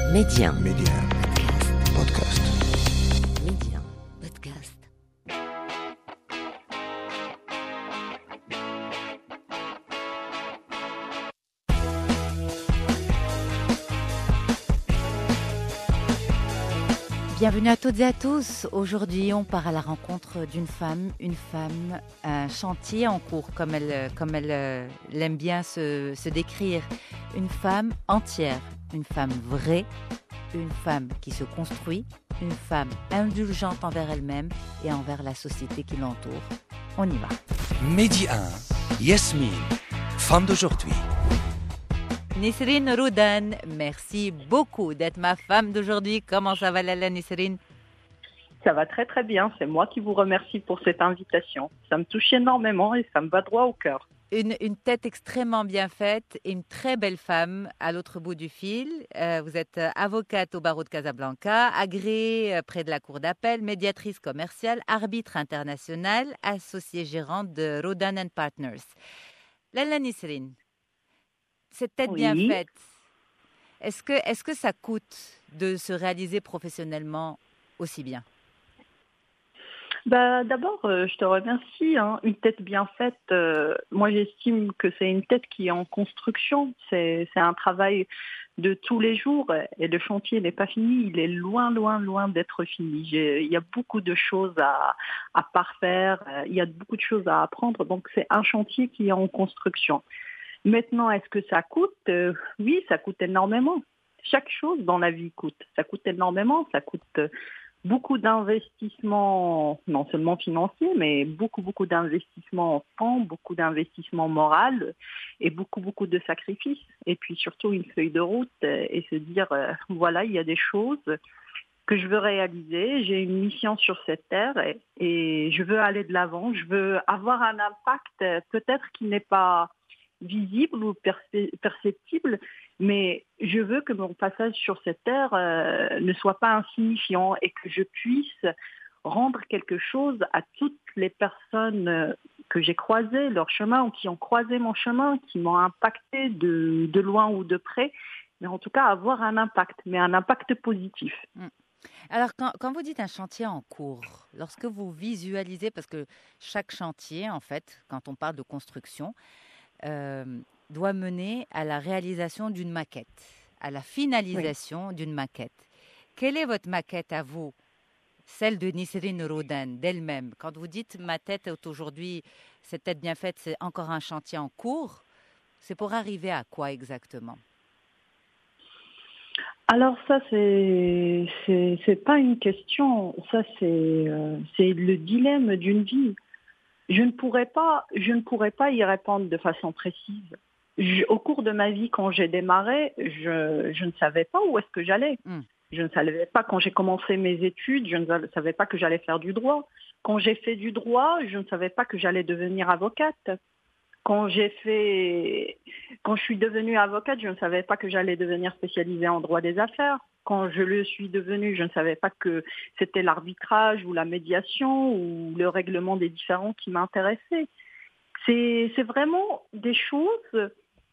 Média. Podcast. Média. Podcast. Bienvenue à toutes et à tous. Aujourd'hui, on part à la rencontre d'une femme, un chantier en cours, comme elle aime bien se décrire. Une femme entière, une femme vraie, une femme qui se construit, une femme indulgente envers elle-même et envers la société qui l'entoure. On y va. Média 1, Yasmine, femme d'aujourd'hui. Nisrine Roudan, merci beaucoup d'être ma femme d'aujourd'hui. Comment ça va, Lala Nisrine? Ça va très très bien, c'est moi qui vous remercie pour cette invitation. Ça me touche énormément et ça me va droit au cœur. Une tête extrêmement bien faite et une très belle femme à l'autre bout du fil. Vous êtes avocate au barreau de Casablanca, agréée près de la cour d'appel, médiatrice commerciale, arbitre international, associée gérante de Roudan & Partners. Lala Nisrine, cette tête bien faite, est-ce que ça coûte de se réaliser professionnellement aussi bien? D'abord, je te remercie. Une tête bien faite, moi j'estime que c'est une tête qui est en construction. C'est un travail de tous les jours et le chantier n'est pas fini. Il est loin, loin, loin d'être fini. Il y a beaucoup de choses à parfaire, il y a beaucoup de choses à apprendre. Donc c'est un chantier qui est en construction. Maintenant, est-ce que ça coûte? Oui, ça coûte énormément. Chaque chose dans la vie coûte. Ça coûte énormément. Ça coûte beaucoup d'investissements, non seulement financiers, mais beaucoup d'investissements en temps, beaucoup d'investissements moraux et beaucoup de sacrifices. Et puis surtout une feuille de route et se dire, voilà, il y a des choses que je veux réaliser. J'ai une mission sur cette terre et je veux aller de l'avant. Je veux avoir un impact peut-être qui n'est pas visible ou perceptible, mais je veux que mon passage sur cette terre ne soit pas insignifiant et que je puisse rendre quelque chose à toutes les personnes que j'ai croisées, leur chemin, ou qui ont croisé mon chemin, qui m'ont impacté de loin ou de près, mais en tout cas avoir un impact, mais un impact positif. Alors, quand vous dites un chantier en cours, lorsque vous visualisez, parce que chaque chantier, en fait, quand on parle de construction, doit mener à la réalisation d'une maquette, à la finalisation d'une maquette. Quelle est votre maquette à vous, celle de Nisrine Roudan, d'elle-même? Quand vous dites ma tête est aujourd'hui, cette tête bien faite, c'est encore un chantier en cours, c'est pour arriver à quoi exactement? Alors ça, c'est pas une question, ça c'est le dilemme d'une vie. Je ne pourrais pas y répondre de façon précise. Au cours de ma vie, quand j'ai démarré, je ne savais pas où est-ce que j'allais. Je ne savais pas, quand j'ai commencé mes études, je ne savais pas que j'allais faire du droit. Quand j'ai fait du droit, je ne savais pas que j'allais devenir avocate. Quand je suis devenue avocate, je ne savais pas que j'allais devenir spécialisée en droit des affaires. Quand je le suis devenue, je ne savais pas que c'était l'arbitrage ou la médiation ou le règlement des différends qui m'intéressaient. C'est vraiment des choses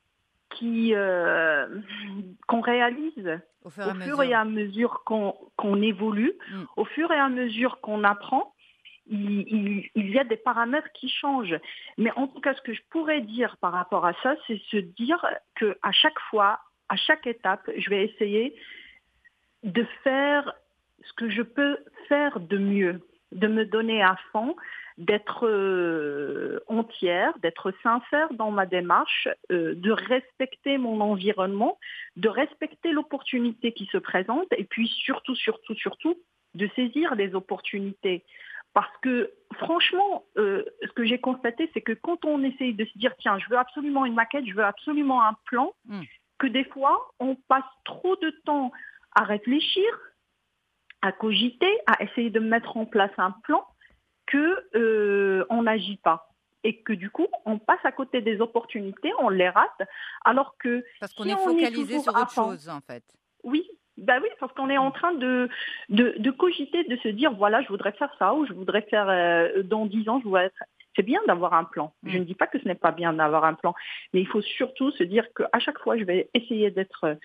qu'on réalise au fur et à mesure qu'on évolue, au fur et à mesure qu'on apprend. Il y a des paramètres qui changent. Mais en tout cas, ce que je pourrais dire par rapport à ça, c'est se dire qu'à chaque fois, à chaque étape, je vais essayer de faire ce que je peux faire de mieux, de me donner à fond, d'être entière, d'être sincère dans ma démarche, de respecter mon environnement, de respecter l'opportunité qui se présente et puis surtout, de saisir les opportunités. Parce que franchement, ce que j'ai constaté, c'est que quand on essaye de se dire « tiens, je veux absolument une maquette, je veux absolument un plan », que des fois, on passe trop de temps à réfléchir, à cogiter, à essayer de mettre en place un plan, qu'on n'agit pas. Et que du coup, on passe à côté des opportunités, on les rate, alors que parce qu'on est focalisé sur autre chose, en fait. Oui. Parce qu'on est en train de cogiter, de se dire, voilà, je voudrais faire ça, ou je voudrais faire dans 10 ans, c'est bien d'avoir un plan. Je ne dis pas que ce n'est pas bien d'avoir un plan, mais il faut surtout se dire qu'à chaque fois, je vais essayer d'être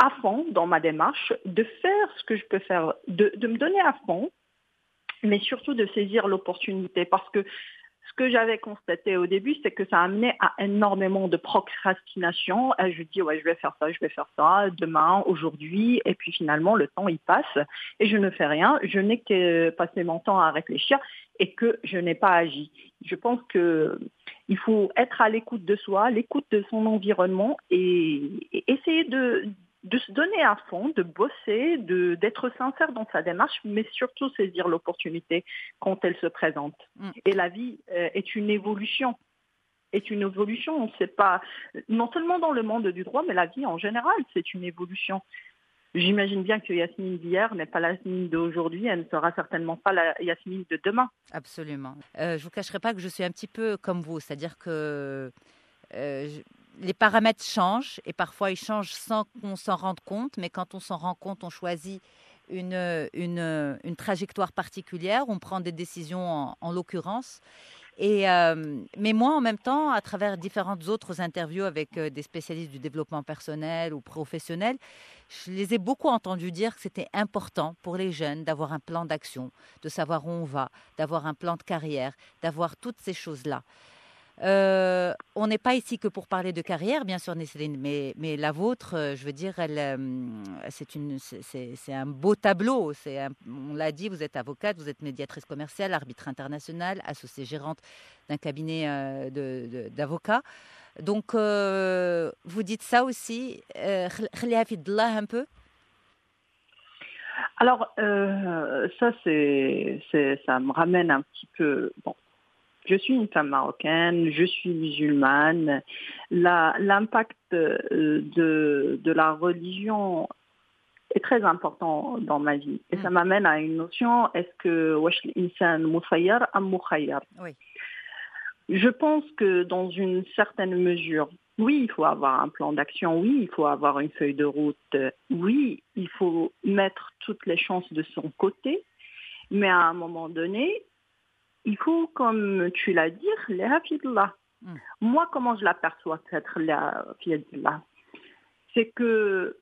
à fond dans ma démarche, de faire ce que je peux faire, de me donner à fond, mais surtout de saisir l'opportunité. Parce que ce que j'avais constaté au début, c'est que ça amenait à énormément de procrastination. Et je dis, ouais, je vais faire ça, demain, aujourd'hui. Et puis finalement, le temps, il passe et je ne fais rien. Je n'ai que passé mon temps à réfléchir et que je n'ai pas agi. Je pense qu'il faut être à l'écoute de soi, à l'écoute de son environnement et essayer de se donner à fond, de bosser, d'être sincère dans sa démarche, mais surtout saisir l'opportunité quand elle se présente. Et la vie est une évolution. C'est pas, non seulement dans le monde du droit, mais la vie en général, c'est une évolution. J'imagine bien que Yasmine d'hier n'est pas la Yasmine d'aujourd'hui, elle ne sera certainement pas la Yasmine de demain. Absolument. Je ne vous cacherai pas que je suis un petit peu comme vous, c'est-à-dire que les paramètres changent et parfois ils changent sans qu'on s'en rende compte, mais quand on s'en rend compte, on choisit une trajectoire particulière, on prend des décisions en l'occurrence. Mais moi, en même temps, à travers différentes autres interviews avec des spécialistes du développement personnel ou professionnel, je les ai beaucoup entendus dire que c'était important pour les jeunes d'avoir un plan d'action, de savoir où on va, d'avoir un plan de carrière, d'avoir toutes ces choses-là. On n'est pas ici que pour parler de carrière, bien sûr, Nesseline, mais la vôtre, je veux dire, c'est un beau tableau. On l'a dit, vous êtes avocate, vous êtes médiatrice commerciale, arbitre international, associée gérante d'un cabinet d'avocats. Donc, vous dites ça aussi, khliha fi dlah un peu. Alors, ça me ramène un petit peu... Bon. Je suis une femme marocaine, je suis musulmane. L'impact de la religion est très important dans ma vie. Et ça m'amène à une notion, est-ce que wesh l'insan mukhayyar am mukhayyar? Oui. Je pense que dans une certaine mesure, oui, il faut avoir un plan d'action, oui, il faut avoir une feuille de route, oui, il faut mettre toutes les chances de son côté, mais à un moment donné, il faut, comme tu l'as dit, la fidla. Moi, comment je l'aperçois, cette la fidla? C'est que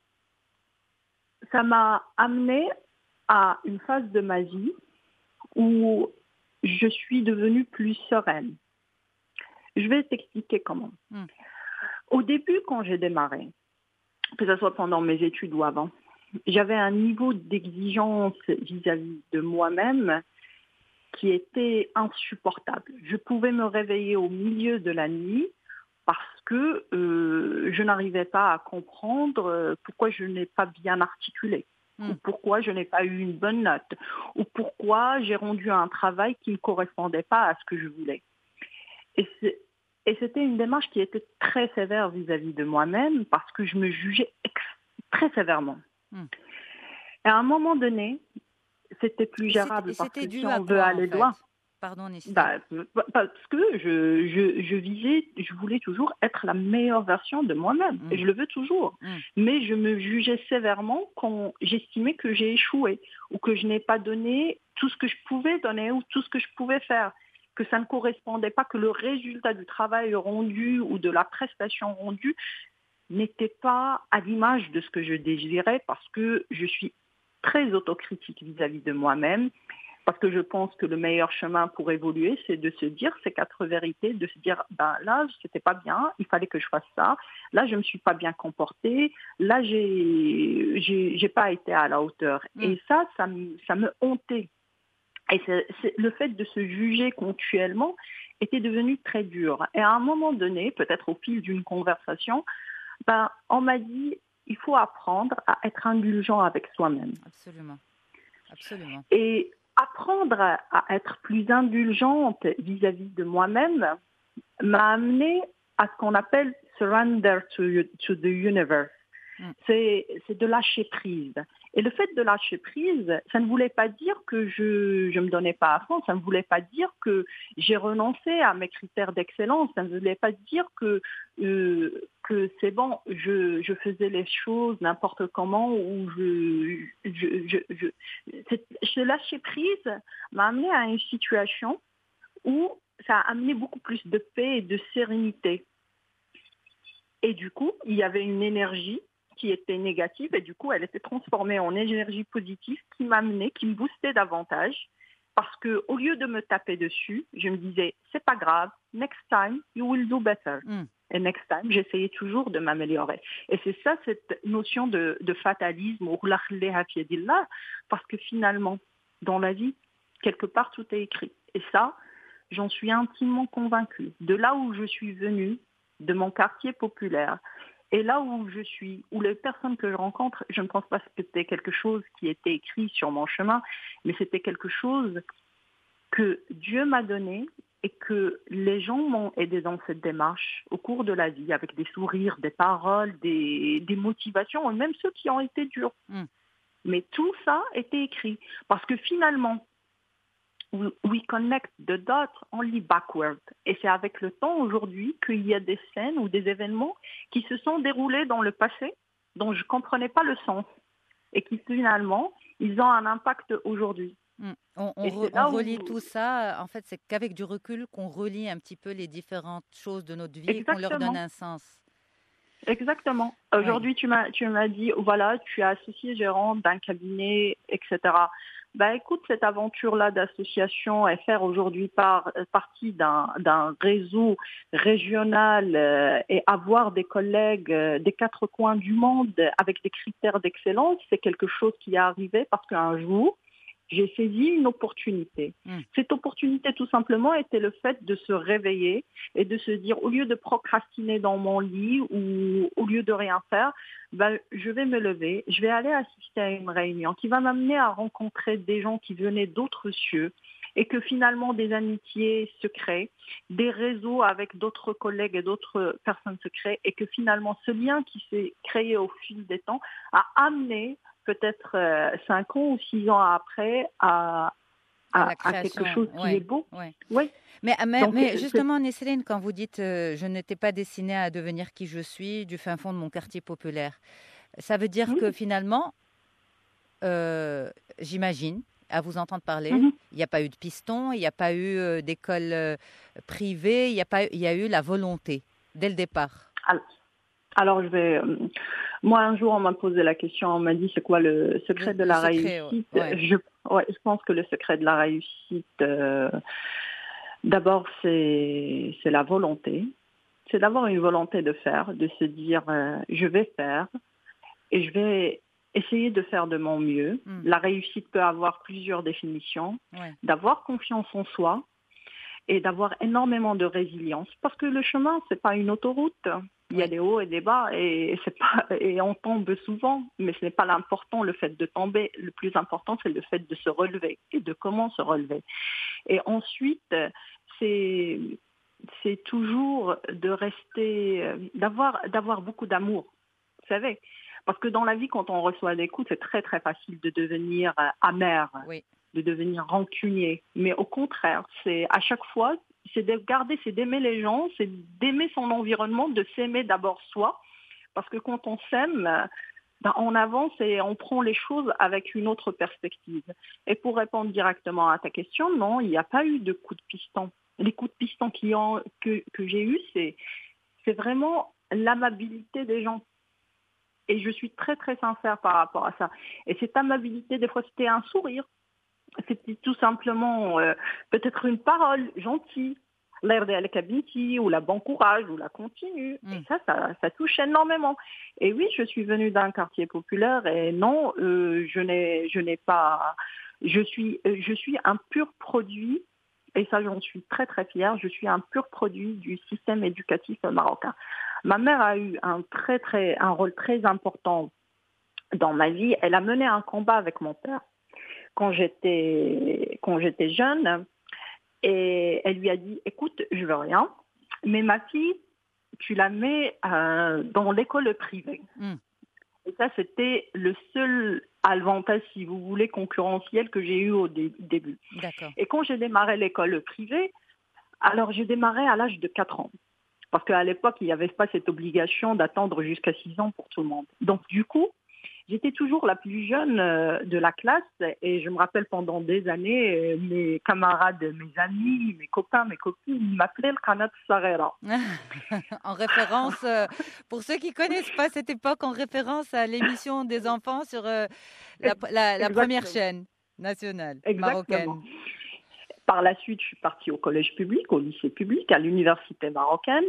ça m'a amené à une phase de ma vie où je suis devenue plus sereine. Je vais t'expliquer comment. Au début, quand j'ai démarré, que ce soit pendant mes études ou avant, j'avais un niveau d'exigence vis-à-vis de moi-même qui était insupportable. Je pouvais me réveiller au milieu de la nuit parce que je n'arrivais pas à comprendre pourquoi je n'ai pas bien articulé, ou pourquoi je n'ai pas eu une bonne note, ou pourquoi j'ai rendu un travail qui ne correspondait pas à ce que je voulais. Et c'était une démarche qui était très sévère vis-à-vis de moi-même parce que je me jugeais très sévèrement. Et à un moment donné, c'était plus gérable parce que si on veut aller loin. Pardon, Nesseline. Parce que je voulais toujours être la meilleure version de moi-même. Et je le veux toujours. Mais je me jugeais sévèrement quand j'estimais que j'ai échoué ou que je n'ai pas donné tout ce que je pouvais donner ou tout ce que je pouvais faire. Que ça ne correspondait pas, que le résultat du travail rendu ou de la prestation rendue n'était pas à l'image de ce que je désirais parce que je suis très autocritique vis-à-vis de moi-même, parce que je pense que le meilleur chemin pour évoluer, c'est de se dire ces 4 vérités, de se dire, là, c'était pas bien, il fallait que je fasse ça, là, je me suis pas bien comportée, là, j'ai pas été à la hauteur. Et ça me hontait. Et le fait de se juger continuellement était devenu très dur. Et à un moment donné, peut-être au fil d'une conversation, on m'a dit, il faut apprendre à être indulgent avec soi-même. Absolument. Absolument. Et apprendre à être plus indulgente vis-à-vis de moi-même m'a amené à ce qu'on appelle surrender to the universe. C'est de lâcher prise. Et le fait de lâcher prise, ça ne voulait pas dire que je me donnais pas à fond, ça ne voulait pas dire que j'ai renoncé à mes critères d'excellence, ça ne voulait pas dire que c'est bon, je faisais les choses n'importe comment ou ce lâcher prise m'a amené à une situation où ça a amené beaucoup plus de paix et de sérénité. Et du coup, il y avait une énergie qui était négative et du coup, elle était transformée en énergie positive qui m'amenait, qui me boostait davantage. Parce que au lieu de me taper dessus, je me disais, c'est pas grave, next time, you will do better. Et next time, j'essayais toujours de m'améliorer. Et c'est ça, cette notion de fatalisme, parce que finalement, dans la vie, quelque part, tout est écrit. Et ça, j'en suis intimement convaincue. De là où je suis venue, de mon quartier populaire, et là où je suis, où les personnes que je rencontre, je ne pense pas que c'était quelque chose qui était écrit sur mon chemin, mais c'était quelque chose que Dieu m'a donné et que les gens m'ont aidé dans cette démarche au cours de la vie, avec des sourires, des paroles, des motivations, et même ceux qui ont été durs. Mais tout ça était écrit. Parce que finalement, we connect the dots only backward. Et c'est avec le temps aujourd'hui qu'il y a des scènes ou des événements qui se sont déroulés dans le passé dont je ne comprenais pas le sens et qui finalement, ils ont un impact aujourd'hui. On relie tout ça. En fait, c'est qu'avec du recul qu'on relie un petit peu les différentes choses de notre vie et qu'on leur donne un sens. Exactement. Aujourd'hui, tu m'as dit, voilà, tu es associé gérant d'un cabinet, etc. Bah, écoute, cette aventure-là d'association est faire aujourd'hui partie d'un réseau régional et avoir des collègues des quatre coins du monde avec des critères d'excellence, c'est quelque chose qui est arrivé parce qu'un jour, j'ai saisi une opportunité. Cette opportunité, tout simplement, était le fait de se réveiller et de se dire, au lieu de procrastiner dans mon lit ou au lieu de rien faire, je vais me lever, je vais aller assister à une réunion qui va m'amener à rencontrer des gens qui venaient d'autres cieux et que finalement des amitiés se créent, des réseaux avec d'autres collègues et d'autres personnes se créent et que finalement ce lien qui s'est créé au fil des temps a amené peut-être 5 ans ou 6 ans après à quelque chose qui est beau. Oui. Mais justement, Nesseline, quand vous dites je n'étais pas destinée à devenir qui je suis du fin fond de mon quartier populaire, ça veut dire que finalement, j'imagine, à vous entendre parler, il n'y a pas eu de piston, il n'y a pas eu d'école privée, il y a eu la volonté dès le départ. Alors, moi, un jour, on m'a posé la question, on m'a dit, c'est quoi le secret de la réussite ? Je pense que le secret de la réussite, d'abord, c'est la volonté. C'est d'avoir une volonté de faire, de se dire, je vais faire et je vais essayer de faire de mon mieux. La réussite peut avoir plusieurs définitions. D'avoir confiance en soi et d'avoir énormément de résilience. Parce que le chemin, c'est pas une autoroute. Il y a des hauts et des bas et on tombe souvent, mais ce n'est pas l'important, le fait de tomber. Le plus important, c'est le fait de se relever et de comment se relever. Et ensuite, c'est toujours de rester, d'avoir beaucoup d'amour, vous savez. Parce que dans la vie, quand on reçoit des coups, c'est très très facile de devenir amer, de devenir rancunier. Mais au contraire, c'est à chaque fois, c'est de garder, c'est d'aimer les gens, c'est d'aimer son environnement, de s'aimer d'abord soi. Parce que quand on s'aime, on avance et on prend les choses avec une autre perspective. Et pour répondre directement à ta question, non, il n'y a pas eu de coups de piston. Les coups de piston que j'ai eus, c'est vraiment l'amabilité des gens. Et je suis très très sincère par rapport à ça. Et cette amabilité, des fois, c'était un sourire. C'était tout simplement peut-être une parole gentille, l'air de la ou la bon courage, ou la continue. Et ça touche énormément. Et oui, je suis venue d'un quartier populaire et non, je n'ai pas... Je suis un pur produit, et ça j'en suis très très fière, je suis un pur produit du système éducatif marocain. Ma mère a eu un rôle très important dans ma vie. Elle a mené un combat avec mon père quand j'étais jeune, et elle lui a dit, écoute, je veux rien, mais ma fille, tu la mets dans l'école privée. Et ça, c'était le seul avantage, si vous voulez, concurrentiel que j'ai eu au début. D'accord. Et quand j'ai démarré l'école privée, alors j'ai démarré à l'âge de 4 ans. Parce qu'à l'époque, il n'y avait pas cette obligation d'attendre jusqu'à 6 ans pour tout le monde. Donc du coup, j'étais toujours la plus jeune de la classe et je me rappelle pendant des années, mes camarades, mes amis, mes copains, mes copines m'appelaient le Qanat Saghera. En référence, pour ceux qui ne connaissent pas cette époque, en référence à l'émission des enfants sur la première Exactement. chaîne nationale Exactement. marocaine. Par la suite, je suis partie au collège public, au lycée public, à l'université marocaine.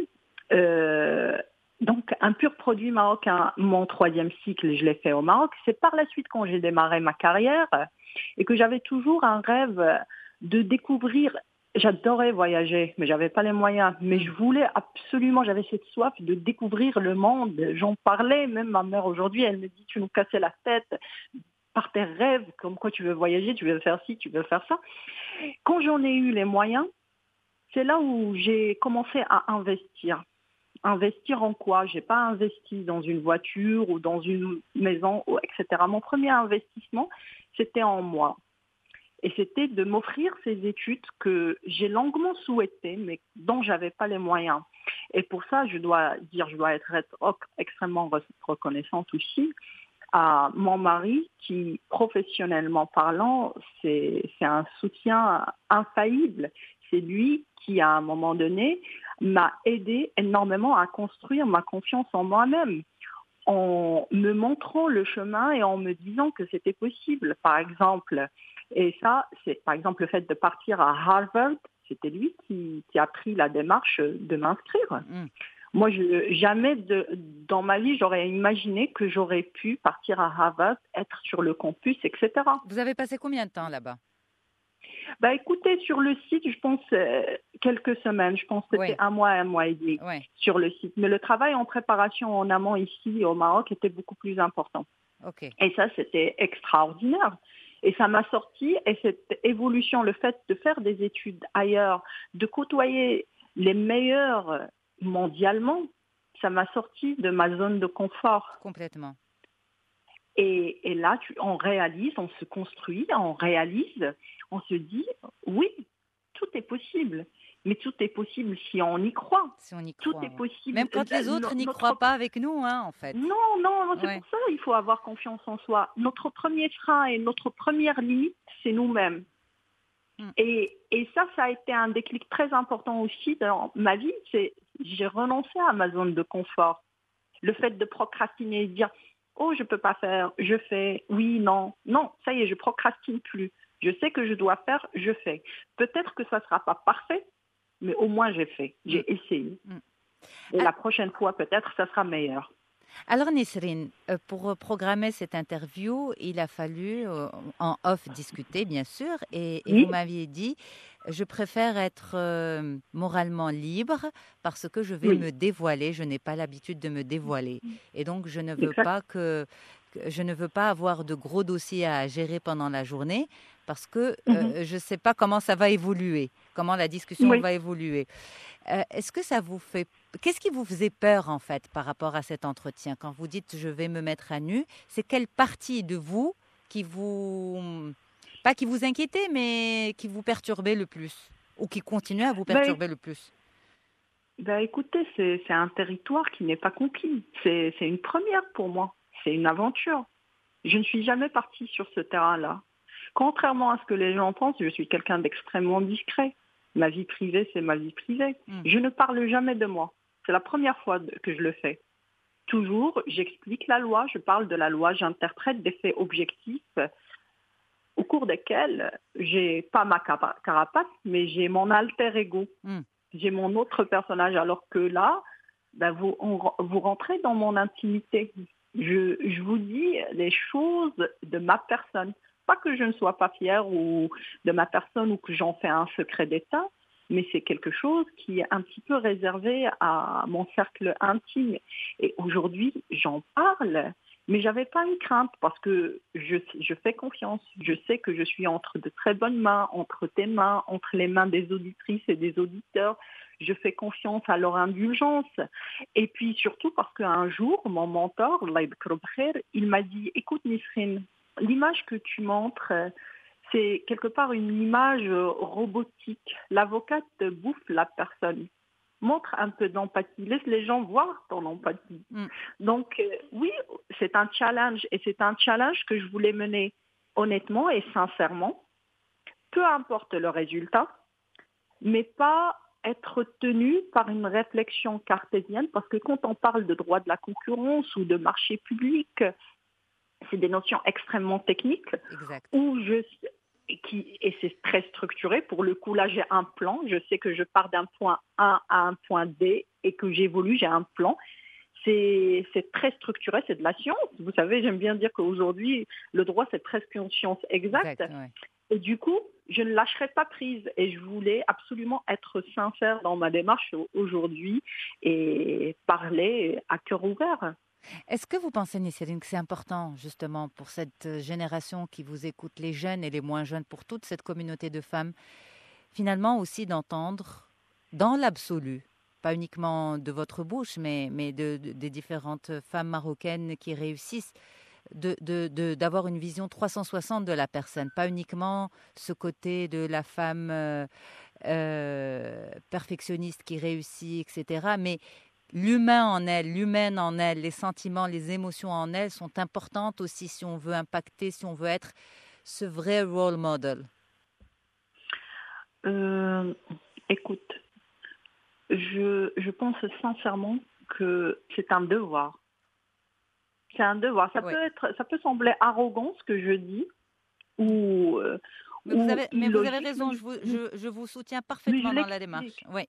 Donc, un pur produit marocain. Mon 3e cycle, je l'ai fait au Maroc. C'est par la suite quand j'ai démarré ma carrière et que j'avais toujours un rêve de découvrir. J'adorais voyager, mais j'avais pas les moyens. Mais je voulais absolument, j'avais cette soif de découvrir le monde. J'en parlais, même ma mère aujourd'hui, elle me dit, tu nous cassais la tête par tes rêves, comme quoi tu veux voyager, tu veux faire ci, tu veux faire ça. Quand j'en ai eu les moyens, c'est là où j'ai commencé à investir. Investir en quoi? J'ai pas investi dans une voiture ou dans une maison, etc. Mon premier investissement, c'était en moi. Et c'était de m'offrir ces études que j'ai longuement souhaitées, mais dont j'avais pas les moyens. Et pour ça, je dois être extrêmement reconnaissante aussi à mon mari qui, professionnellement parlant, c'est un soutien infaillible. C'est lui qui, à un moment donné, m'a aidé énormément à construire ma confiance en moi-même, en me montrant le chemin et en me disant que c'était possible, par exemple. Et ça, c'est par exemple le fait de partir à Harvard, c'était lui qui a pris la démarche de m'inscrire. Moi, jamais dans ma vie, j'aurais imaginé que j'aurais pu partir à Harvard, être sur le campus, etc. Vous avez passé combien de temps là-bas? Écoutez, sur le site, je pense quelques semaines. Je pense que c'était un mois et demi sur le site. Mais le travail en préparation en amont ici au Maroc était beaucoup plus important. Et ça, c'était extraordinaire. Et ça m'a sorti, et cette évolution, le fait de faire des études ailleurs, de côtoyer les meilleurs mondialement, ça m'a sorti de ma zone de confort. Complètement. Et là, on réalise, on se construit, on réalise, on se dit, oui, tout est possible. Mais tout est possible si on y croit. Si on y croit. Tout est possible. Même quand les autres n'y croient pas avec nous, hein, en fait. Non, c'est pour ça qu'il faut avoir confiance en soi. Notre premier frein et notre première limite, c'est nous-mêmes. Et ça a été un déclic très important aussi dans ma vie. J'ai renoncé à ma zone de confort. Le fait de procrastiner et de dire « Oh, je ne peux pas faire, je fais, oui, non. » Non, ça y est, je procrastine plus. Je sais que je dois faire, je fais. Peut-être que ça ne sera pas parfait, mais au moins j'ai fait, j'ai essayé. Et la prochaine fois, peut-être, ça sera meilleur. Alors Nisrine, pour programmer cette interview, il a fallu en off discuter, bien sûr, et vous m'aviez dit, je préfère être moralement libre parce que je vais me dévoiler, je n'ai pas l'habitude de me dévoiler. Et donc, je ne veux pas avoir de gros dossiers à gérer pendant la journée parce que je ne sais pas comment ça va évoluer, comment la discussion va évoluer. Est-ce que ça vous fait... Qu'est-ce qui vous faisait peur, en fait, par rapport à cet entretien? Quand vous dites « je vais me mettre à nu », c'est quelle partie de vous qui vous... Pas qui vous inquiétait, mais qui vous perturbait le plus? Ou qui continue à vous perturber le plus? Écoutez, c'est un territoire qui n'est pas conquis. C'est une première pour moi. C'est une aventure. Je ne suis jamais partie sur ce terrain-là. Contrairement à ce que les gens pensent, je suis quelqu'un d'extrêmement discret. Ma vie privée, c'est ma vie privée. Je ne parle jamais de moi. C'est la première fois que je le fais. Toujours, j'explique la loi, je parle de la loi, j'interprète des faits objectifs au cours desquels j'ai pas ma carapace, mais j'ai mon alter ego. J'ai mon autre personnage. Alors que là, vous rentrez dans mon intimité. Je vous dis les choses de ma personne. Pas que je ne sois pas fière ou de ma personne ou que j'en fais un secret d'État, mais c'est quelque chose qui est un petit peu réservé à mon cercle intime. Et aujourd'hui, j'en parle, mais j'avais pas une crainte parce que je fais confiance. Je sais que je suis entre de très bonnes mains, entre tes mains, entre les mains des auditrices et des auditeurs. Je fais confiance à leur indulgence. Et puis surtout parce qu'un jour, mon mentor, il m'a dit « Écoute Nisrine, l'image que tu montres, c'est quelque part une image robotique. L'avocate bouffe la personne. montre un peu d'empathie, laisse les gens voir ton empathie. Donc oui, c'est un challenge et c'est un challenge que je voulais mener honnêtement et sincèrement, peu importe le résultat, mais pas être tenu par une réflexion cartésienne, parce que quand on parle de droit de la concurrence ou de marché public, c'est des notions extrêmement techniques, Exact. Et c'est très structuré. Pour le coup, là, j'ai un plan. Je sais que je pars d'un point A à un point D et que j'évolue, j'ai un plan. C'est très structuré, c'est de la science. Vous savez, j'aime bien dire qu'aujourd'hui, le droit, c'est presque une science exacte. Ouais. Et du coup, je ne lâcherai pas prise. Et je voulais absolument être sincère dans ma démarche aujourd'hui et parler à cœur ouvert. Est-ce que vous pensez, Nisserine, que c'est important, justement, pour cette génération qui vous écoute, les jeunes et les moins jeunes, pour toute cette communauté de femmes, finalement aussi d'entendre, dans l'absolu, pas uniquement de votre bouche, mais des différentes femmes marocaines qui réussissent, d'avoir une vision 360 de la personne, pas uniquement ce côté de la femme perfectionniste qui réussit, etc., mais l'humain en elle, l'humaine en elle, les sentiments, les émotions en elle sont importantes aussi si on veut impacter, si on veut être ce vrai role model. Écoute, je pense sincèrement que c'est un devoir. C'est un devoir. Ça peut sembler arrogant ce que je dis, Mais vous avez raison, je vous soutiens parfaitement dans la démarche. Oui.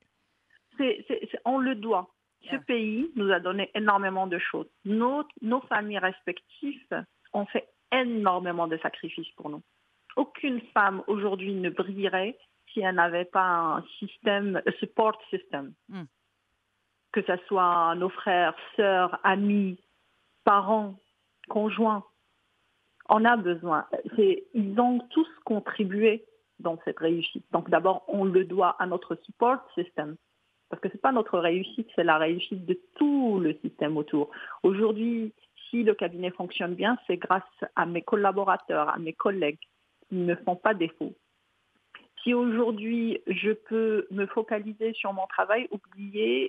On le doit. Ce pays nous a donné énormément de choses. Nos familles respectives ont fait énormément de sacrifices pour nous. Aucune femme aujourd'hui ne brillerait si elle n'avait pas un support system. Que ce soit nos frères, sœurs, amis, parents, conjoints. On a besoin. Ils ont tous contribué dans cette réussite. Donc d'abord, on le doit à notre support system. Parce que ce n'est pas notre réussite, c'est la réussite de tout le système autour. Aujourd'hui, si le cabinet fonctionne bien, c'est grâce à mes collaborateurs, à mes collègues qui ne font pas défaut. Si aujourd'hui, je peux me focaliser sur mon travail, oublier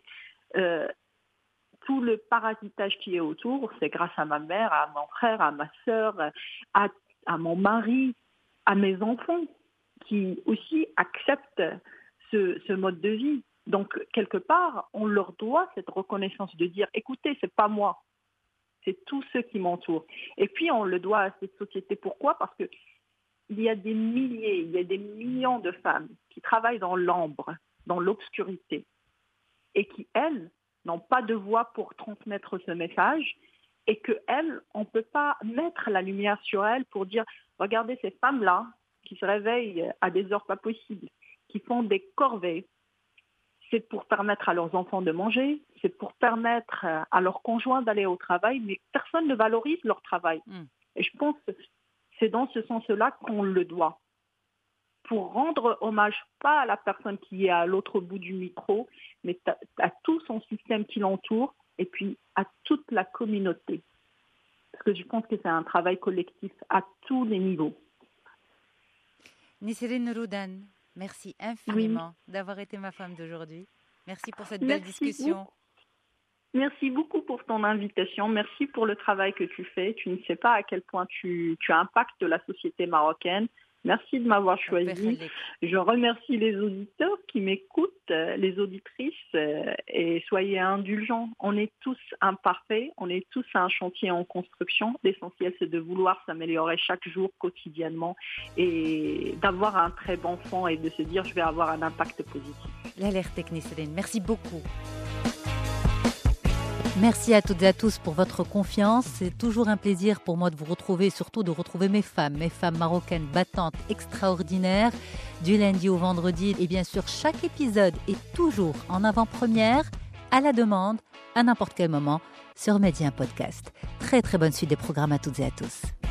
tout le parasitage qui est autour, c'est grâce à ma mère, à mon frère, à ma sœur, à mon mari, à mes enfants, qui aussi acceptent ce mode de vie. Donc, quelque part, on leur doit cette reconnaissance de dire « Écoutez, c'est pas moi, c'est tous ceux qui m'entourent ». Et puis, on le doit à cette société. Pourquoi ? Parce qu'il y a des milliers, il y a des millions de femmes qui travaillent dans l'ombre, dans l'obscurité, et qui, elles, n'ont pas de voix pour transmettre ce message, et qu'elles, on ne peut pas mettre la lumière sur elles pour dire « Regardez ces femmes-là qui se réveillent à des heures pas possibles, qui font des corvées, c'est pour permettre à leurs enfants de manger, c'est pour permettre à leurs conjoints d'aller au travail, mais personne ne valorise leur travail. Et je pense que c'est dans ce sens-là qu'on le doit. Pour rendre hommage, pas à la personne qui est à l'autre bout du micro, mais à tout son système qui l'entoure, et puis à toute la communauté. Parce que je pense que c'est un travail collectif à tous les niveaux. Nisserine Roudan, merci infiniment d'avoir été ma femme d'aujourd'hui. Merci pour cette belle discussion. Merci beaucoup pour ton invitation. Merci pour le travail que tu fais. Tu ne sais pas à quel point tu impactes la société marocaine. Merci de m'avoir choisi. Je remercie les auditeurs qui m'écoutent, les auditrices, et soyez indulgents. On est tous imparfaits, on est tous à un chantier en construction. L'essentiel, c'est de vouloir s'améliorer chaque jour, quotidiennement, et d'avoir un très bon fond et de se dire, je vais avoir un impact positif. L'alerte technicienne, merci beaucoup. Merci à toutes et à tous pour votre confiance. C'est toujours un plaisir pour moi de vous retrouver, surtout de retrouver mes femmes marocaines battantes, extraordinaires, du lundi au vendredi. Et bien sûr, chaque épisode est toujours en avant-première, à la demande, à n'importe quel moment, sur Média Podcast. Très très bonne suite des programmes à toutes et à tous.